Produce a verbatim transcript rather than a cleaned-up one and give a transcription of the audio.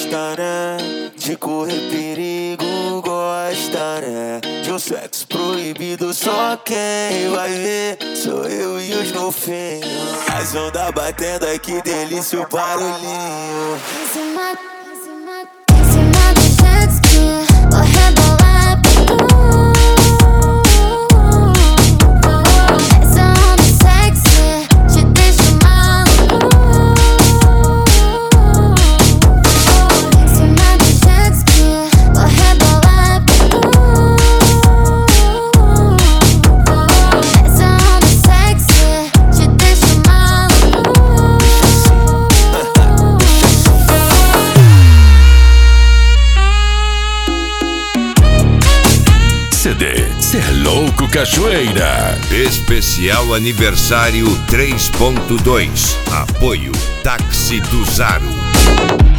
gosta, né? De correr perigo, gosta, né? De um sexo proibido, só quem vai ver sou eu e os golfinhos. As ondas batendo, ai que delícia o barulhinho. Em cima, em cima, em cima do jet ski, vou rebolar pro tu. Essa onda sexy te deixa maluco. Em cima do jet ski, vou rebolar pro tu. Essa onda sexy te deixa maluco. C D Cê é Louco Cachoeira. Especial Aniversário três ponto dois. Apoio Táxi do Zaro.